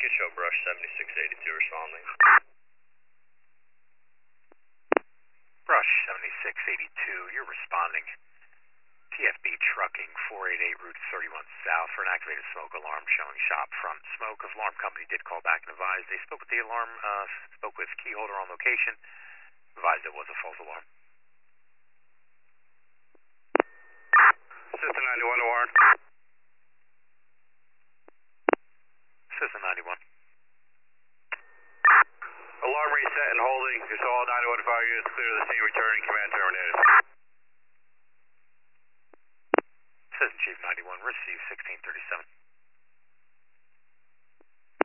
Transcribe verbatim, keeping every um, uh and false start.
Connecticut, show brush seventy-six eighty-two responding. Brush seventy-six eighty-two, you're responding. T F B Trucking, four eighty-eight Route thirty-one South for an activated smoke alarm showing shop front smoke. Alarm company did call back and advise. They spoke with the alarm, uh, spoke with key holder on location, advised it was a false alarm. System ninety-one to Warren. System ninety-one. Alarm reset and holding. So all ninety-one fire units clear the scene, returning, command terminated. System Chief ninety-one, receive sixteen thirty-seven.